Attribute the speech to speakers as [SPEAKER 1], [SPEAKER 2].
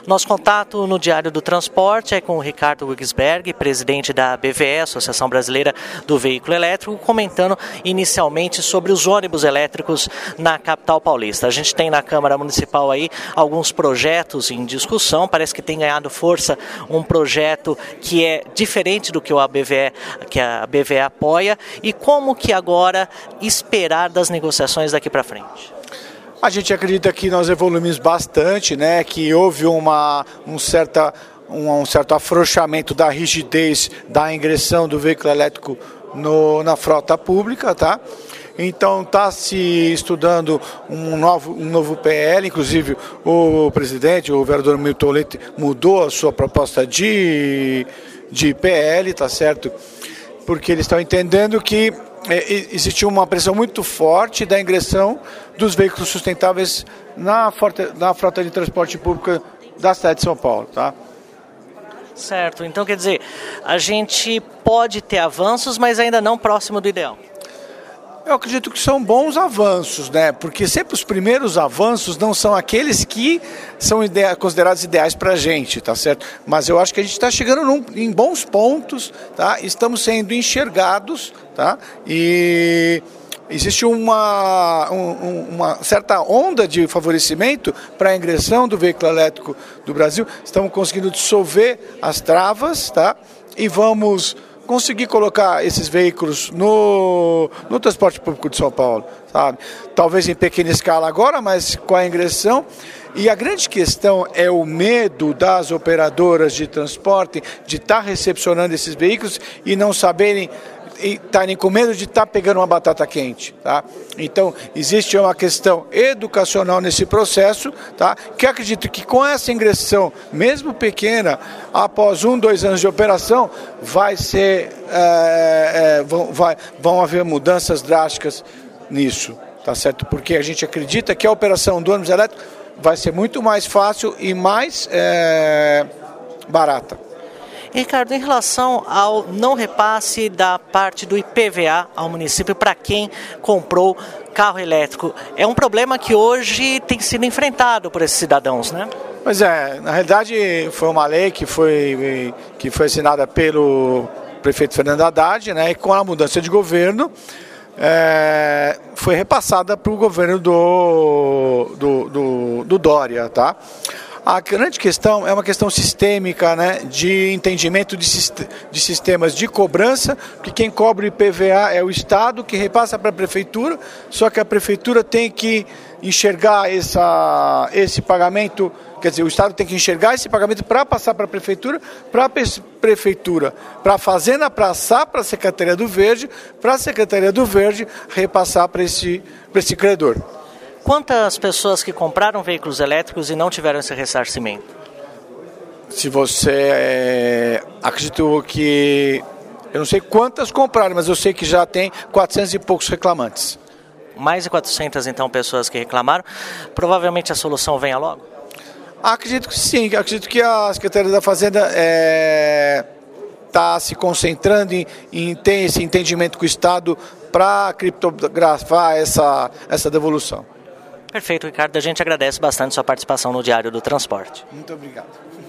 [SPEAKER 1] Nosso contato no Diário do Transporte é com o Ricardo Wigsberg, presidente da ABVE, Associação Brasileira do Veículo Elétrico, comentando inicialmente sobre os ônibus elétricos na capital paulista. A gente tem na Câmara Municipal aí alguns projetos em discussão, parece que tem ganhado força um projeto que é diferente do que a ABVE apoia, e como que agora esperar das negociações daqui para frente?
[SPEAKER 2] A gente acredita que nós evoluímos bastante, né? Que houve um certo afrouxamento da rigidez da ingressão do veículo elétrico na frota pública, tá? Então está se estudando um novo PL, inclusive o presidente, o vereador Milton Leite, mudou a sua proposta de PL, tá certo? Porque eles estão entendendo que existiu uma pressão muito forte da ingressão dos veículos sustentáveis na frota de transporte público da cidade de São Paulo, tá?
[SPEAKER 1] Certo, então quer dizer, a gente pode ter avanços, mas ainda não próximo do ideal.
[SPEAKER 2] Eu acredito que são bons avanços, né? Porque sempre os primeiros avanços não são aqueles que são considerados ideais para a gente, tá certo? Mas eu acho que a gente está chegando em bons pontos, tá? Estamos sendo enxergados, tá? E existe uma certa onda de favorecimento para a ingressão do veículo elétrico do Brasil. Estamos conseguindo dissolver as travas, tá? E vamos conseguir colocar esses veículos no transporte público de São Paulo, sabe? Talvez em pequena escala agora, mas com a ingressão. E a grande questão é o medo das operadoras de transporte de estar recepcionando esses veículos e não saberem, estarem com medo de estar pegando uma batata quente, tá? Então, existe uma questão educacional nesse processo, tá? Que eu acredito que com essa ingressão, mesmo pequena, após 2 anos de operação, vão haver mudanças drásticas nisso, tá certo? Porque a gente acredita que a operação do ônibus elétrico vai ser muito mais fácil e mais barata.
[SPEAKER 1] Ricardo, em relação ao não repasse da parte do IPVA ao município para quem comprou carro elétrico, é um problema que hoje tem sido enfrentado por esses cidadãos, né?
[SPEAKER 2] Pois é, na realidade foi uma lei que foi assinada pelo prefeito Fernando Haddad, né? E com a mudança de governo foi repassada para o governo do Dória, tá? A grande questão é uma questão sistêmica, né, de entendimento de sistemas de cobrança, que quem cobra o IPVA é o Estado, que repassa para a Prefeitura, só que a Prefeitura tem que enxergar esse pagamento, quer dizer, o Estado tem que enxergar esse pagamento para passar para a Prefeitura, para a Fazenda passar para a Secretaria do Verde, para a Secretaria do Verde repassar para esse credor.
[SPEAKER 1] Quantas pessoas que compraram veículos elétricos e não tiveram esse ressarcimento?
[SPEAKER 2] Se você acredito que... Eu não sei quantas compraram, mas eu sei que já tem 400 e poucos reclamantes.
[SPEAKER 1] Mais de 400, então, pessoas que reclamaram. Provavelmente a solução venha logo?
[SPEAKER 2] Acredito que sim. Acredito que a Secretaria da Fazenda está se concentrando em ter esse entendimento com o Estado para criptografar essa devolução.
[SPEAKER 1] Perfeito, Ricardo. A gente agradece bastante sua participação no Diário do Transporte.
[SPEAKER 2] Muito obrigado.